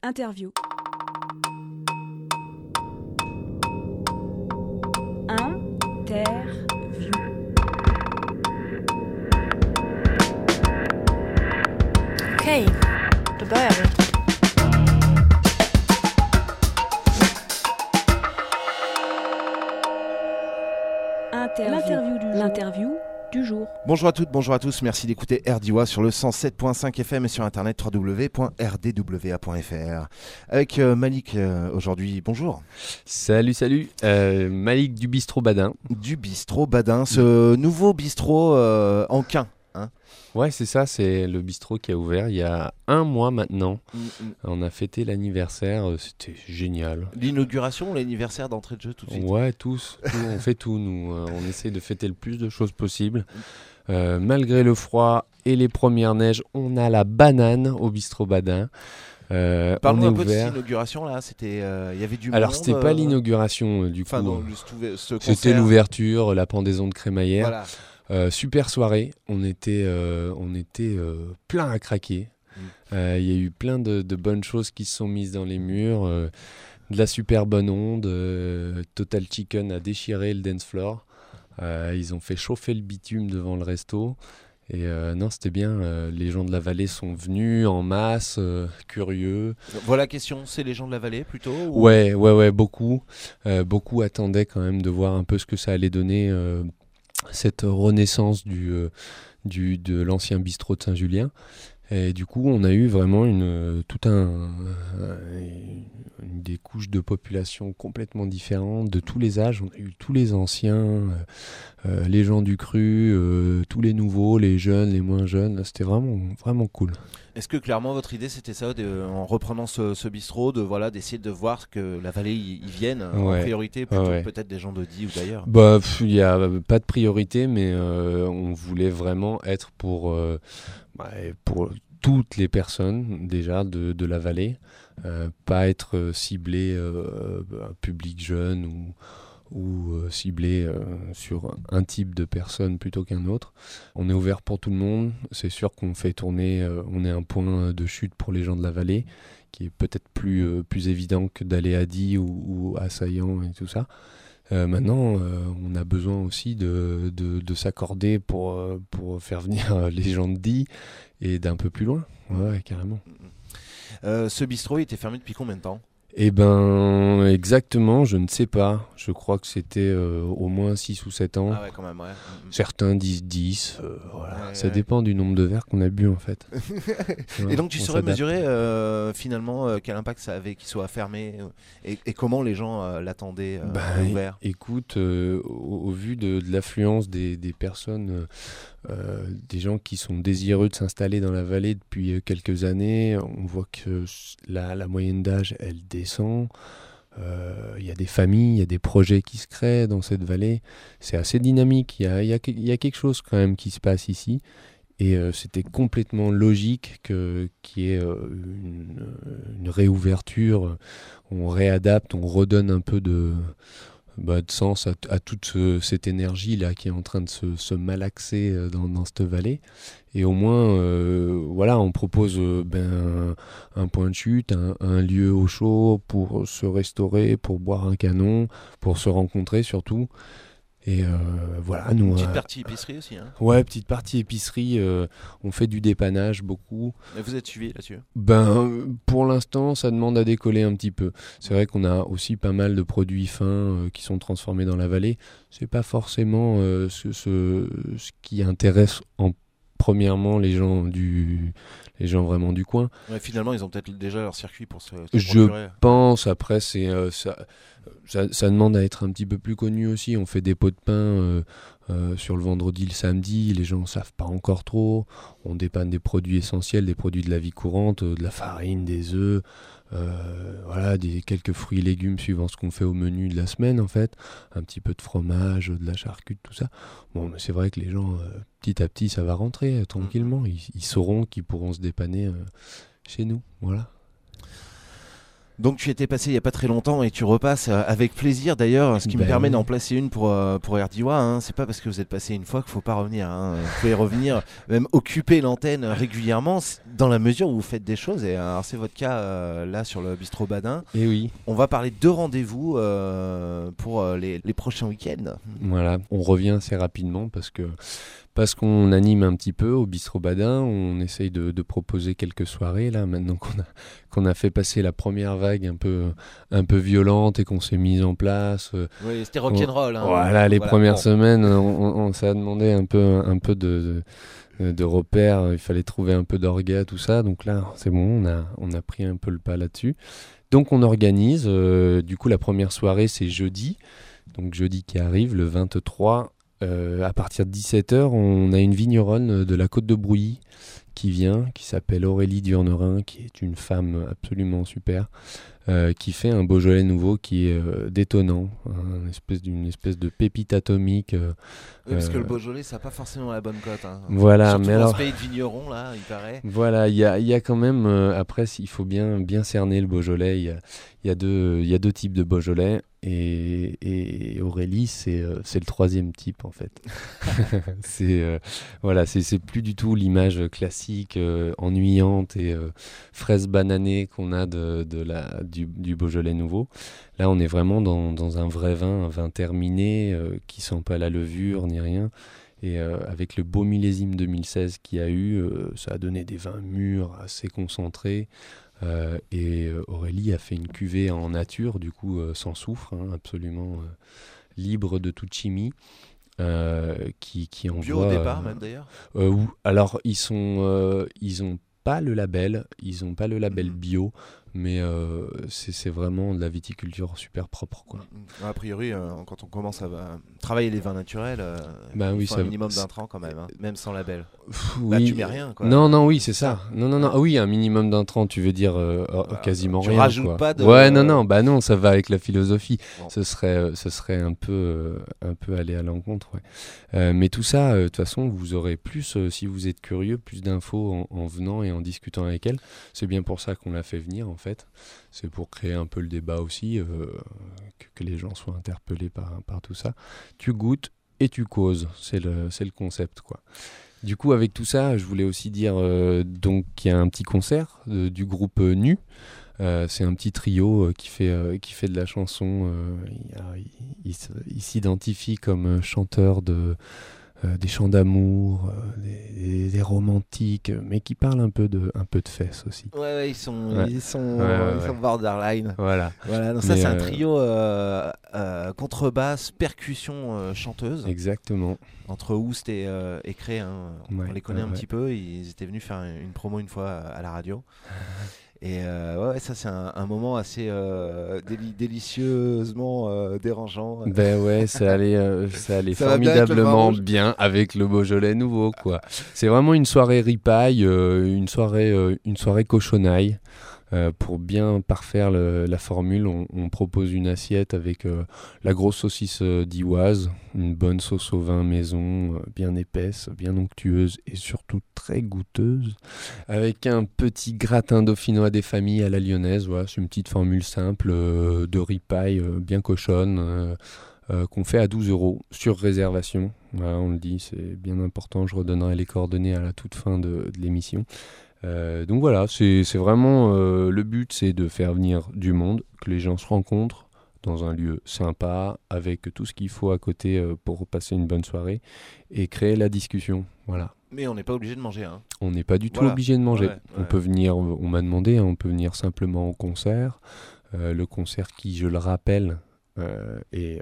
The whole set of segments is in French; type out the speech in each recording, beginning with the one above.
Interview. Interview. Okej, då börjar vi. L'interview du jour. Bonjour à toutes, bonjour à tous, merci d'écouter RDWA sur le 107.5 FM et sur internet www.rdwa.fr. Avec Malik aujourd'hui, bonjour. Salut, Malik du Bistrot Badin. Du Bistrot Badin, ce nouveau bistrot en Quin. Ouais, c'est ça, c'est le bistrot qui a ouvert il y a un mois maintenant. On a fêté l'anniversaire, c'était génial. L'inauguration ou l'anniversaire d'entrée de jeu tout de suite? Ouais, tous, on fait tout nous. On essaie de fêter le plus de choses possible. Malgré le froid et les premières neiges, on a la banane au Bistrot Badin. Parlons un peu de cette inauguration là, c'était, y avait du monde. Alors c'était pas l'inauguration du coup, non, ce concert. C'était l'ouverture, la pendaison de crémaillère. Voilà. Super soirée, on était plein à craquer. Il y a eu plein de bonnes choses qui se sont mises dans les murs, de la super bonne onde. Total Chicken a déchiré le dance floor. Ils ont fait chauffer le bitume devant le resto. Et non, c'était bien. Les gens de la vallée sont venus en masse, curieux. Voilà la question, c'est les gens de la vallée plutôt ou... Ouais, beaucoup. Beaucoup attendaient quand même de voir un peu ce que ça allait donner. Cette renaissance de l'ancien bistrot de Saint-Julien. Et du coup, on a eu vraiment des couches de population complètement différentes, de tous les âges. On a eu tous les anciens, les gens du cru, tous les nouveaux, les jeunes, les moins jeunes. Là, c'était vraiment, vraiment cool. Est-ce que clairement votre idée c'était ça, en reprenant ce bistrot, d'essayer de voir que la vallée y vienne en priorité plutôt que peut-être des gens de Die ou d'ailleurs? Il n'y a pas de priorité, mais on voulait vraiment être pour toutes les personnes déjà de la vallée, pas être ciblé public jeune ou ciblé sur un type de personne plutôt qu'un autre. On est ouvert pour tout le monde. C'est sûr qu'on fait tourner, on est un point de chute pour les gens de la vallée, qui est peut-être plus évident que d'aller à Die ou à Saillant et tout ça. Maintenant, on a besoin aussi de s'accorder pour faire venir les gens de Die et d'un peu plus loin. Ouais, carrément. Ce bistrot, il était fermé depuis combien de temps ? Eh ben, exactement, je ne sais pas. Je crois que c'était au moins 6 ou 7 ans. Ah ouais, quand même, ouais. Certains disent 10. Voilà. Ça dépend du nombre de verres qu'on a bu, en fait. Et donc, tu saurais mesurer finalement quel impact ça avait qu'il soit fermé et comment les gens l'attendaient ouvert ? Écoute, au vu de l'affluence des personnes, des gens qui sont désireux de s'installer dans la vallée depuis quelques années, on voit que la moyenne d'âge, elle descend. Il y a des familles, il y a des projets qui se créent dans cette vallée. C'est assez dynamique, il y a quelque chose quand même qui se passe ici. Et c'était complètement logique qu'il y ait une réouverture. On réadapte, on redonne un peu de sens à toute cette énergie là qui est en train de se malaxer dans cette vallée. Et au moins on propose un point de chute, un lieu au chaud pour se restaurer, pour boire un canon, pour se rencontrer surtout. Et nous, une petite partie épicerie aussi, hein. Ouais, petite partie épicerie. On fait du dépannage beaucoup. Et vous êtes suivi là-dessus? Pour l'instant, ça demande à décoller un petit peu. C'est vrai qu'on a aussi pas mal de produits fins qui sont transformés dans la vallée. C'est pas forcément ce qui intéresse premièrement les gens vraiment du coin. Ouais, finalement, ils ont peut-être déjà leur circuit pour se procurer. Je pense. Après, c'est ça demande à être un petit peu plus connu aussi. On fait des pots de pain sur le vendredi, le samedi. Les gens ne savent pas encore trop. On dépanne des produits essentiels, des produits de la vie courante, de la farine, des œufs, quelques fruits et légumes suivant ce qu'on fait au menu de la semaine en fait. Un petit peu de fromage, de la charcuterie, tout ça. Bon, mais c'est vrai que les gens, petit à petit, ça va rentrer tranquillement. Ils sauront qu'ils pourront se dépanner chez nous. Voilà. Donc tu étais passé il n'y a pas très longtemps et tu repasses avec plaisir d'ailleurs, ce qui me permet d'en placer une pour RDIWA. Hein. C'est pas parce que vous êtes passé une fois qu'il ne faut pas revenir. Hein. Vous pouvez revenir, même occuper l'antenne régulièrement dans la mesure où vous faites des choses. Et alors c'est votre cas là sur le Bistrot Badin. Et oui. On va parler de rendez-vous pour les prochains week-ends. Voilà, on revient assez rapidement parce qu'on anime un petit peu au Bistrot Badin, on essaye de proposer quelques soirées là maintenant qu'on a fait passer la première vague un peu violente et qu'on s'est mis en place. Oui, c'était rock'n'roll. Hein, voilà, les premières semaines, on s'est demandé un peu de repères, il fallait trouver un peu d'orga, tout ça. Donc là, c'est bon, on a pris un peu le pas là-dessus. Donc on organise, du coup la première soirée c'est jeudi, donc jeudi qui arrive, le 23. À partir de 17h, on a une vigneronne de la Côte de Brouilly qui vient, qui s'appelle Aurélie Durnerin, qui est une femme absolument super, qui fait un Beaujolais nouveau qui est détonnant, une espèce de pépite atomique. Oui, parce que le Beaujolais, ça n'a pas forcément la bonne cote. Hein. Voilà, surtout mais dans alors, ce pays de vignerons, là, il paraît. Voilà, il y a quand même, après, il faut bien cerner le Beaujolais. Il y a deux types de Beaujolais. Et Aurélie, c'est le troisième type en fait. c'est plus du tout l'image classique, ennuyante et fraise bananée qu'on a du Beaujolais nouveau. Là, on est vraiment dans un vrai vin, un vin terminé, qui sent pas la levure ni rien. Et avec le beau millésime 2016 qu'il y a eu, ça a donné des vins mûrs, assez concentrés. Et Aurélie a fait une cuvée en nature, du coup sans soufre, hein, absolument libre de toute chimie, qui envoie... Bio au départ même d'ailleurs. Alors ils ont pas le label, bio, mais c'est vraiment de la viticulture super propre, quoi. A priori, quand on commence à travailler les vins naturels, il faut un minimum d'intrants quand même, hein, même sans label. Oui. Là, tu mets rien, quoi. Non, oui, c'est ça. Non. Oui, un minimum d'intrants, tu veux dire quasiment tu rien. Tu rajoutes quoi. pas de. Ouais, non, ça va avec la philosophie. Bon. Ce serait un peu aller à l'encontre. Ouais. Mais tout ça, de toute façon, vous aurez plus, si vous êtes curieux, plus d'infos en venant et en discutant avec elle. C'est bien pour ça qu'on l'a fait venir, en fait. C'est pour créer un peu le débat aussi, que les gens soient interpellés par tout ça. Tu goûtes et tu causes, c'est le concept, quoi. Du coup, avec tout ça, je voulais aussi dire donc qu'il y a un petit concert du groupe Nu. C'est un petit trio qui fait de la chanson. Il s'identifie comme chanteur des chants d'amour, des romantiques, mais qui parlent un peu de fesses aussi. Ouais, ils sont borderline. Voilà. Donc ça, c'est un trio contrebasse, percussion, chanteuse. Exactement. Entre Oust et Cré, hein. On les connaît un petit peu. Ils étaient venus faire une promo une fois à la radio. Et ça c'est un moment assez délicieusement dérangeant. Ben ouais, ça allait formidablement bien avec le Beaujolais nouveau, quoi. C'est vraiment une soirée ripaille, une soirée cochonaille. Pour bien parfaire la formule, on propose une assiette avec la grosse saucisse d'Ivoise, une bonne sauce au vin maison, bien épaisse, bien onctueuse et surtout très goûteuse, avec un petit gratin dauphinois des familles à la lyonnaise. Voilà, c'est une petite formule simple de ripaille bien cochonne qu'on fait à 12 € sur réservation. Voilà, on le dit, c'est bien important. Je redonnerai les coordonnées à la toute fin de l'émission. Donc voilà, c'est vraiment le but, c'est de faire venir du monde, que les gens se rencontrent dans un lieu sympa, avec tout ce qu'il faut à côté pour passer une bonne soirée et créer la discussion. Voilà. Mais on n'est pas obligé de manger. Hein. On n'est pas du tout obligé de manger. On peut venir, on m'a demandé, on peut venir simplement au concert. Le concert qui, je le rappelle, est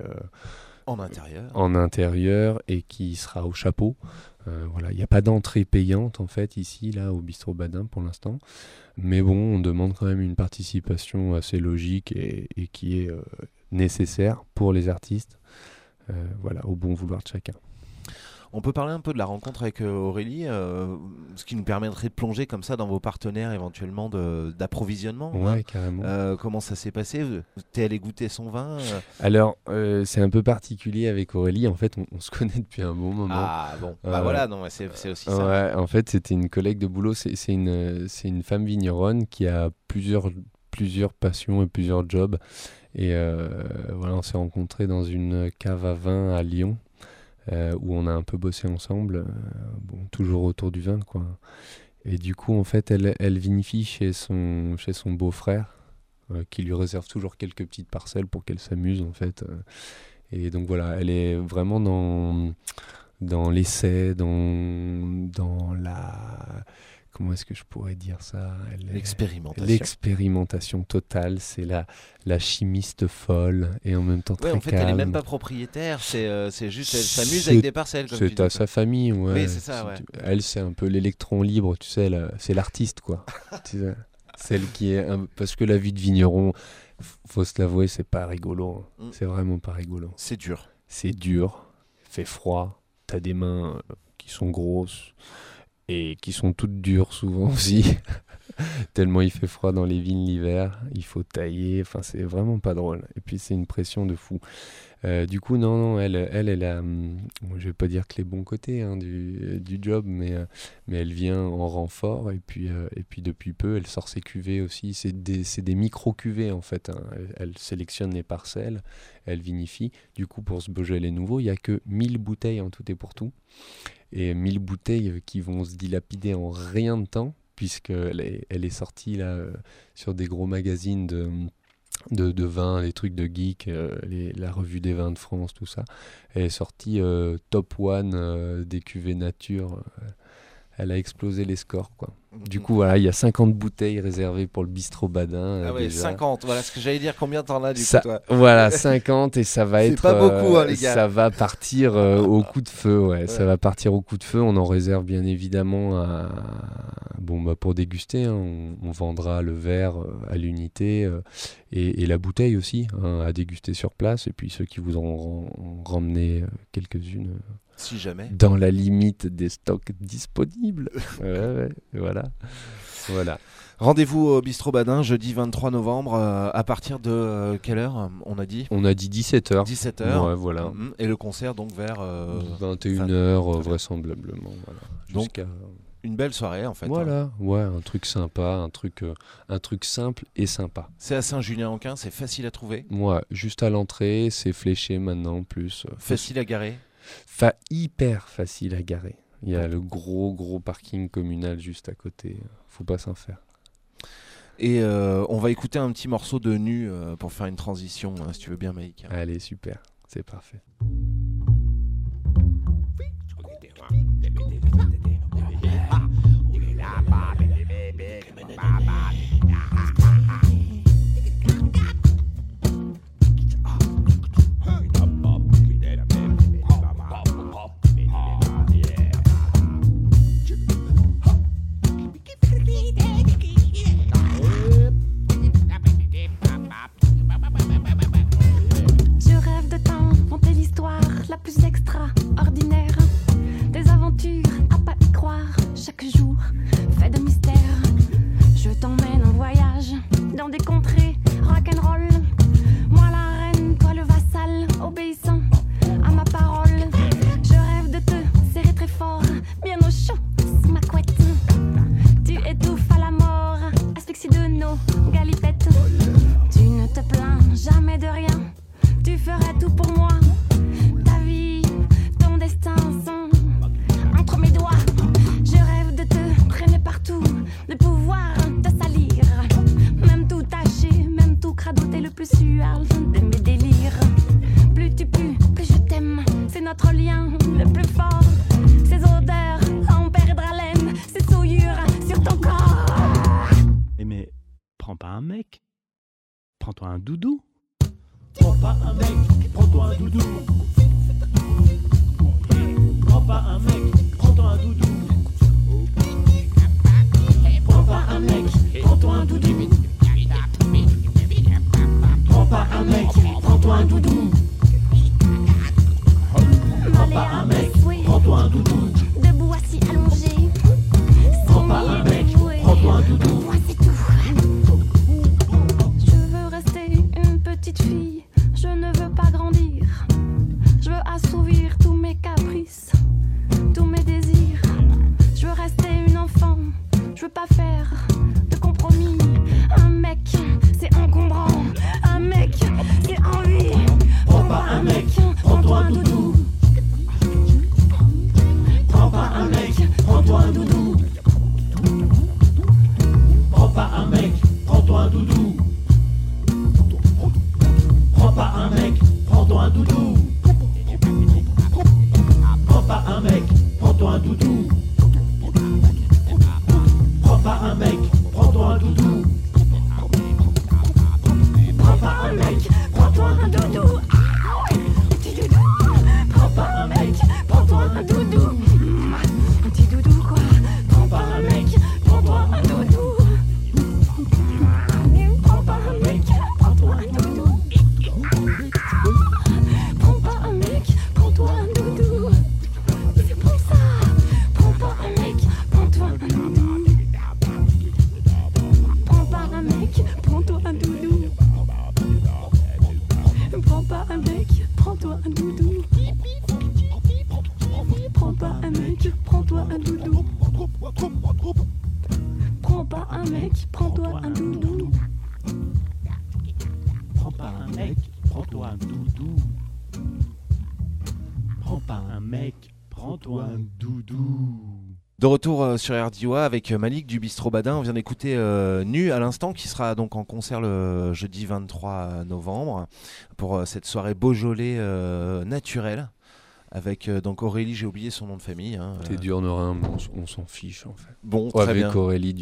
en intérieur et qui sera au chapeau. Voilà, il n'y a pas d'entrée payante en fait ici, là, au Bistrot Badin pour l'instant. Mais bon, on demande quand même une participation assez logique et qui est nécessaire pour les artistes. Voilà, au bon vouloir de chacun. On peut parler un peu de la rencontre avec Aurélie, ce qui nous permettrait de plonger comme ça dans vos partenaires éventuellement d'approvisionnement. Ouais, hein. carrément. Comment ça s'est passé ? T'es allé goûter son vin Alors, c'est un peu particulier avec Aurélie. En fait, on se connaît depuis un bon moment. Ah bon, voilà, non, c'est aussi ça. Ouais, en fait, c'était une collègue de boulot. C'est une femme vigneronne qui a plusieurs passions et plusieurs jobs. Et voilà, on s'est rencontrés dans une cave à vin à Lyon, où on a un peu bossé ensemble, toujours autour du vin, quoi. Et du coup, en fait, elle vinifie chez son beau-frère, qui lui réserve toujours quelques petites parcelles pour qu'elle s'amuse, en fait. Et donc voilà, elle est vraiment dans l'essai, dans la... Comment est-ce que je pourrais dire ça ? L'expérimentation totale, c'est la chimiste folle et en même temps très calme. En fait, elle n'est même pas propriétaire, c'est juste, elle s'amuse avec des parcelles. Comme c'est à sa famille, ouais. Oui, c'est ça, ouais. Elle, c'est un peu l'électron libre, tu sais, c'est l'artiste, quoi. Tu sais, celle qui est... Parce que la vie de vigneron, faut se l'avouer, c'est pas rigolo. Hein. C'est vraiment pas rigolo. C'est dur. C'est dur, fait froid, t'as des mains qui sont grosses. Et qui sont toutes dures souvent aussi, tellement il fait froid dans les vignes l'hiver, il faut tailler, enfin c'est vraiment pas drôle. Et puis c'est une pression de fou. Du coup, non, elle a, je vais pas dire que les bons côtés du job, mais elle vient en renfort et puis depuis peu, elle sort ses cuvées aussi. C'est des micro-cuvées en fait. Hein. Elle sélectionne les parcelles, elle vinifie. Du coup, pour ce Beaujolais nouveau, il n'y a que 1000 bouteilles en tout et pour tout. Et 1000 bouteilles qui vont se dilapider en rien de temps, puisqu'elle est sortie là, sur des gros magazines de vin, les trucs de geek, la revue des vins de France, tout ça. Elle est sortie top 1 des cuvées nature. Elle a explosé les scores, quoi. Du coup, voilà, il y a 50 bouteilles réservées pour le bistrot Badin. Ah ouais, déjà. 50, voilà ce que j'allais dire. Combien t'en as, du coup, toi ? Voilà, 50, et ça va être... C'est pas beaucoup, hein, les gars. Ça va partir au coup de feu, ouais. Ça va partir au coup de feu. On en réserve, bien évidemment, pour déguster. Hein. On vendra le verre à l'unité et la bouteille aussi, hein, à déguster sur place. Et puis, ceux qui vous en ramener quelques-unes... Si jamais. Dans la limite des stocks disponibles. Voilà. Rendez-vous au Bistrot Badin, jeudi 23 novembre, à partir de quelle heure on a dit ? On a dit 17h. 17h. Ouais, voilà. Et le concert, donc, vers... 21h, vraisemblablement. Voilà. Donc, une belle soirée, en fait. Voilà, hein. Ouais, un truc sympa, un truc simple et sympa. C'est à Saint-Julien-en-Quin, c'est facile à trouver ? Ouais, juste à l'entrée, c'est fléché maintenant, plus... Facile à garer ? Hyper facile à garer. Il y a le gros parking communal juste à côté. Faut pas s'en faire. Et on va écouter un petit morceau de Nu pour faire une transition, si tu veux bien, Maïk. Allez, super. C'est parfait. Extraordinaire, des aventures à pas y croire, chaque jour fait de mystère. Je t'emmène en voyage dans des contrées rock'n'roll. Moi la reine, toi le vassal, obéissant à ma parole. Je rêve de te serrer très fort, bien au chaud sous ma couette. Tu étouffes à la mort, asphyxie de nos galipettes. Tu ne te plains jamais de rien, tu ferais tout pour moi. Sont entre mes doigts. Je rêve de te traîner partout, de pouvoir te salir, même tout taché, même tout cradoté, le plus suave de mes délires. Plus tu pues, plus je t'aime, c'est notre lien le plus fort. Ces odeurs en perdre haleine, ces souillures sur ton corps. Mais prends pas un mec, prends-toi un doudou. Prends pas un mec, prends-toi un doudou. Prends pas un mec, prends-toi un doudou. Prends pas un mec, prends-toi un doudou. Prends pas un mec, prends-toi un doudou. Prends pas un mec, prends-toi un doudou. Debout assis allongé. Prends pas un mec, prends-toi un doudou. Moi c'est tout. Je veux rester une petite fille, je ne veux pas grandir. Je veux assouvir tous mes caprices, tous mes désirs. Je veux rester une enfant, je veux pas faire de compromis. prends-toi un doudou. Prends pas un mec, prends-toi un doudou. De retour sur RDIWA avec Malik du Bistrot Badin. On vient d'écouter Nu à l'instant, qui sera donc en concert le jeudi 23 novembre pour cette soirée Beaujolais naturelle. Avec donc Aurélie, j'ai oublié son nom de famille. T'es Durnerin, mais on s'en fiche en fait. Bon, très avec bien.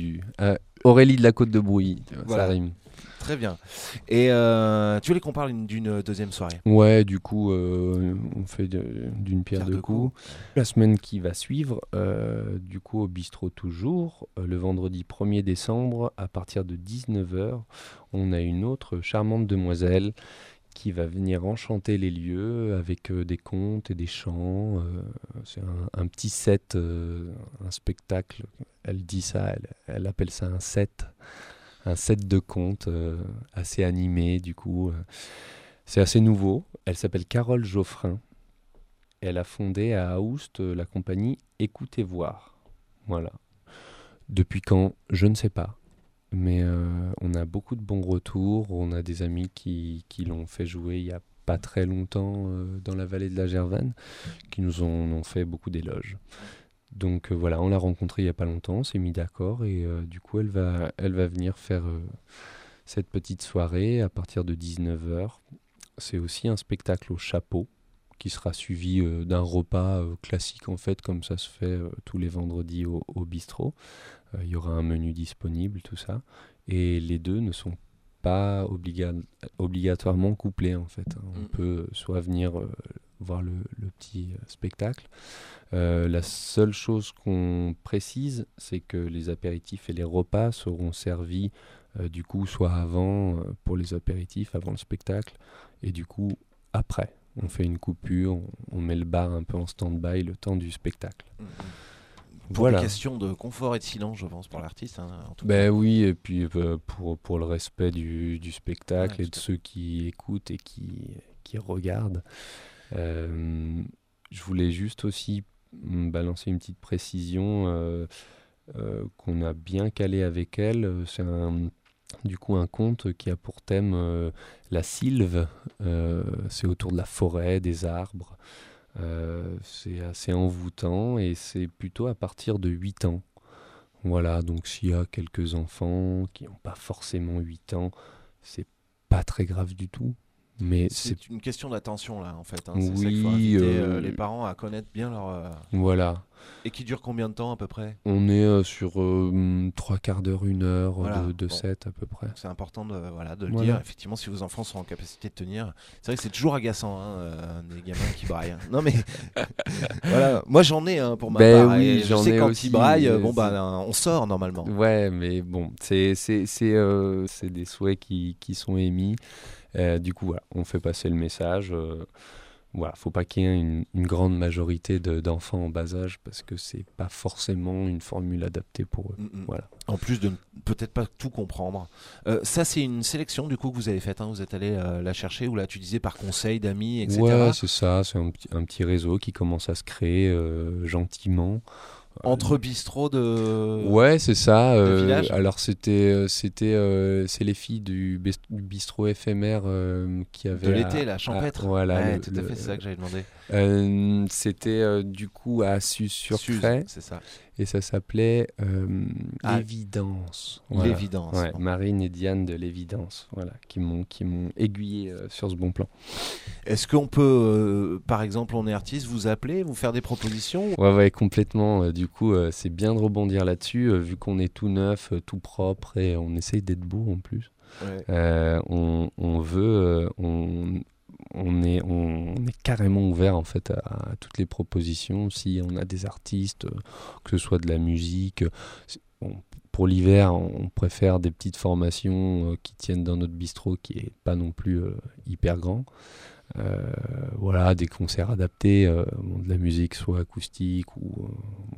Aurélie de la Côte de Brouilly, Voilà. Ça rime. Très bien. Et tu voulais qu'on parle d'une deuxième soirée? Ouais, du coup, on fait d'une pierre deux coups. La semaine qui va suivre, du coup, au Bistrot toujours, le vendredi 1er décembre, à partir de 19h, on a une autre charmante demoiselle qui va venir enchanter les lieux avec des contes et des chants. C'est un petit set, un spectacle. Elle dit ça, elle appelle ça un set de contes assez animé, du coup. C'est assez nouveau. Elle s'appelle Carole Geoffrin. Elle a fondé à Aoust la compagnie Écoutez Voir. Voilà. Depuis quand, je ne sais pas. Mais on a beaucoup de bons retours. On a des amis qui l'ont fait jouer il n'y a pas très longtemps dans la vallée de la Gervanne, qui nous ont fait beaucoup d'éloges. Donc voilà, on l'a rencontrée il n'y a pas longtemps, on s'est mis d'accord et du coup elle va venir faire cette petite soirée à partir de 19h. C'est aussi un spectacle au chapeau qui sera suivi d'un repas classique en fait, comme ça se fait tous les vendredis au bistrot. Il y aura un menu disponible, tout ça. Et les deux ne sont pas obligatoirement couplés en fait. On peut soit venir voir le petit spectacle. La seule chose qu'on précise, c'est que les apéritifs et les repas seront servis du coup soit avant pour les apéritifs, avant le spectacle, et du coup après. On fait une coupure, on met le bar un peu en stand-by le temps du spectacle. Pour voilà. des questions de confort et de silence, je pense, pour l'artiste. En tout cas. Oui, et puis pour le respect du spectacle et de ceux qui écoutent et qui regardent. Je voulais juste aussi balancer une petite précision qu'on a bien calée avec elle. C'est un conte qui a pour thème la sylve. C'est autour de la forêt, des arbres. C'est assez envoûtant et c'est plutôt à partir de 8 ans. Voilà, donc s'il y a quelques enfants qui n'ont pas forcément 8 ans, c'est pas très grave du tout. Mais c'est une question d'attention là en fait. Oui, c'est ça qu'il faut inviter les parents à connaître bien leur. Voilà. Et qui dure combien de temps à peu près? On est sur 3/4 d'heure, 1 heure voilà. de set à peu près. Donc c'est important de le dire. Effectivement, si vos enfants sont en capacité de tenir, c'est vrai que c'est toujours agaçant, des gamins qui braillent. Non mais voilà, moi j'en ai pour ma part. Oui, je sais quand aussi, ils braillent, on sort normalement. Ouais, mais bon, c'est des souhaits qui sont émis. Du coup, voilà, on fait passer le message. Voilà, faut pas qu'il y ait une grande majorité d'enfants en bas âge parce que c'est pas forcément une formule adaptée pour eux. Voilà. En plus de peut-être pas tout comprendre. Ça, c'est une sélection du coup que vous avez faite. Vous êtes allé la chercher ou là tu disais par conseil d'amis, etc. Ouais, c'est ça. C'est un petit réseau qui commence à se créer gentiment. Entre bistrots de. Ouais, c'est ça. Alors c'est les filles du bistrot éphémère qui avaient. De l'été, la champêtre. Voilà. Tout à fait, c'est ça que j'avais demandé. C'était du coup à Suze-sur-Crêt. C'est ça. Et ça s'appelait L'Évidence. Voilà. L'Évidence. Ouais, Marine et Diane de L'Évidence, voilà, qui m'ont aiguillé sur ce bon plan. Est-ce qu'on peut, par exemple, on est artiste, vous appeler, vous faire des propositions? Ouais, complètement. Du coup, c'est bien de rebondir là-dessus, vu qu'on est tout neuf, tout propre, et on essaye d'être beau en plus. Ouais. On est carrément ouvert en fait à toutes les propositions. Si on a des artistes, que ce soit de la musique, pour l'hiver, on préfère des petites formations qui tiennent dans notre bistrot, qui est pas non plus hyper grand. Voilà, des concerts adaptés, de la musique soit acoustique ou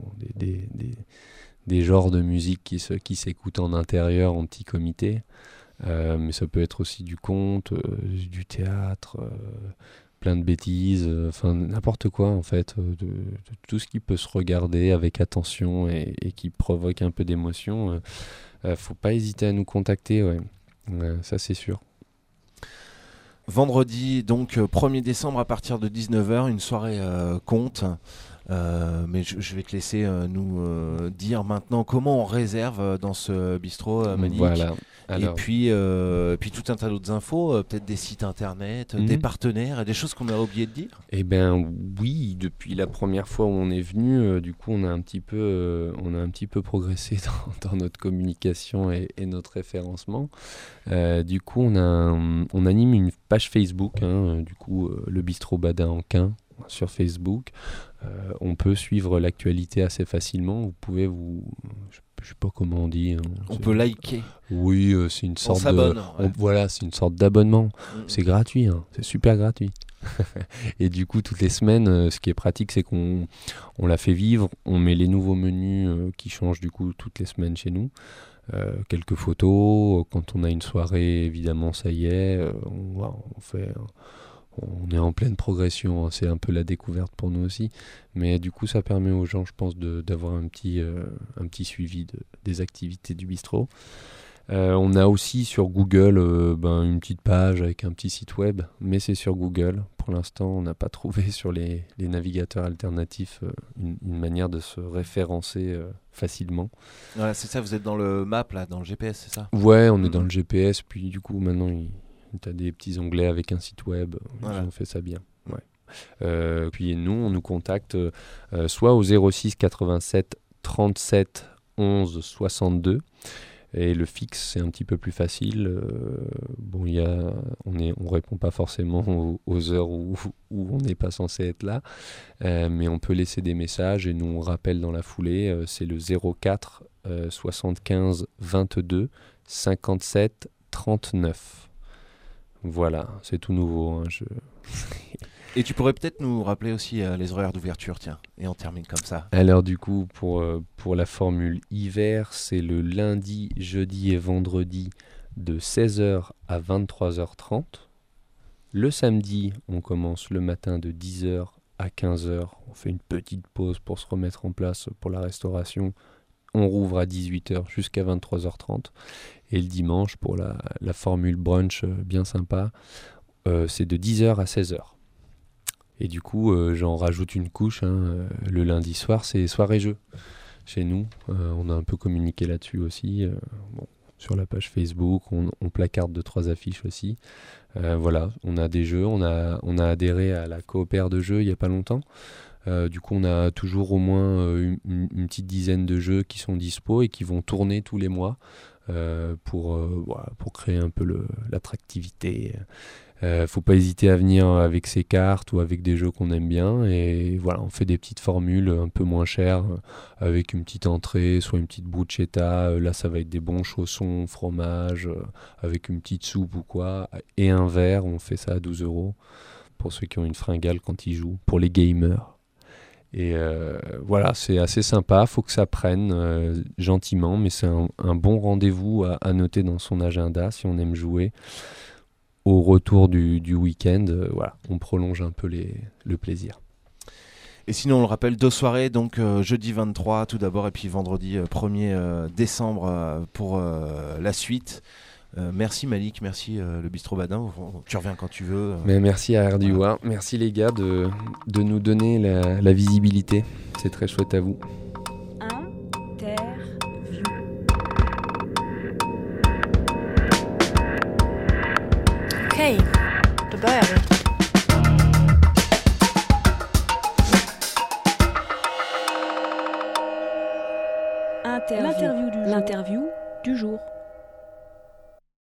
des genres de musique qui s'écoutent en intérieur en petit comité. Mais ça peut être aussi du conte, du théâtre, plein de bêtises, enfin n'importe quoi en fait, de tout ce qui peut se regarder avec attention et qui provoque un peu d'émotion. Faut pas hésiter à nous contacter, ça c'est sûr. Vendredi, donc 1er décembre à partir de 19h, une soirée conte. Mais je vais te laisser nous dire maintenant comment on réserve dans ce bistrot, Malik. Voilà. Alors, Et puis tout un tas d'autres infos, peut-être des sites internet, des partenaires et des choses qu'on a oublié de dire. eh ben oui, depuis la première fois où on est venu, du coup on a un petit peu progressé dans notre communication et notre référencement. Du coup on anime une page Facebook, du coup le bistrot Badin en Quin sur Facebook. On peut suivre l'actualité assez facilement. Vous pouvez je sais pas comment on dit. On peut liker. Oui, c'est une sorte on s'abonne. Voilà, c'est une sorte d'abonnement. C'est gratuit, c'est super gratuit. Et du coup, toutes les semaines, ce qui est pratique, c'est qu'on la fait vivre. On met les nouveaux menus qui changent du coup toutes les semaines chez nous. Quelques photos. Quand on a une soirée, évidemment, ça y est. On est en pleine progression, c'est un peu la découverte pour nous aussi, mais du coup ça permet aux gens, je pense, d'avoir un petit suivi des activités du bistrot. On a aussi sur Google une petite page avec un petit site web, mais c'est sur Google. Pour l'instant, on n'a pas trouvé sur les navigateurs alternatifs une manière de se référencer facilement. Voilà, c'est ça, vous êtes dans le map, là, dans le GPS, c'est ça ? Ouais, on est dans le GPS, puis du coup maintenant tu as des petits onglets avec un site web, voilà. On fait ça bien. Ouais. Puis nous, on nous contacte soit au 06 87 37 11 62, et le fixe c'est un petit peu plus facile. On répond pas forcément aux heures où on n'est pas censé être là, mais on peut laisser des messages et nous on rappelle dans la foulée. C'est le 04 75 22 57 39. Voilà, c'est tout nouveau. Et tu pourrais peut-être nous rappeler aussi les horaires d'ouverture, tiens, et on termine comme ça. Alors du coup, pour la formule hiver, c'est le lundi, jeudi et vendredi de 16h à 23h30. Le samedi, on commence le matin de 10h à 15h. On fait une petite pause pour se remettre en place pour la restauration. On rouvre à 18h jusqu'à 23h30. Et le dimanche, pour la formule brunch bien sympa, c'est de 10h à 16h. Et du coup, j'en rajoute une couche. Le lundi soir, c'est soirée-jeu. Chez nous, on a un peu communiqué là-dessus aussi. Sur la page Facebook, on placarde 2-3 affiches aussi. Voilà, on a des jeux. On a adhéré à la coopère de jeux il n'y a pas longtemps. Du coup, on a toujours au moins une petite dizaine de jeux qui sont dispo et qui vont tourner tous les mois pour créer un peu l'attractivité. Faut pas hésiter à venir avec ses cartes ou avec des jeux qu'on aime bien, et voilà, on fait des petites formules un peu moins chères avec une petite entrée, soit une petite bruschetta, là ça va être des bons chaussons, fromage, avec une petite soupe ou quoi, et un verre. On fait ça à 12 € pour ceux qui ont une fringale quand ils jouent, pour les gamers. Et voilà, c'est assez sympa, faut que ça prenne gentiment, mais c'est un bon rendez-vous à noter dans son agenda si on aime jouer. Au retour du week-end, voilà, on prolonge un peu le plaisir. Et sinon, on le rappelle, 2 soirées, donc jeudi 23 tout d'abord, et puis vendredi 1er décembre pour la suite. Merci Malik, merci le bistrot Badin, tu reviens quand tu veux. Mais merci à RDUA, voilà. Merci les gars de nous donner la visibilité, c'est très chouette à vous. Interview. Okej, då börjar vi. L'interview du jour.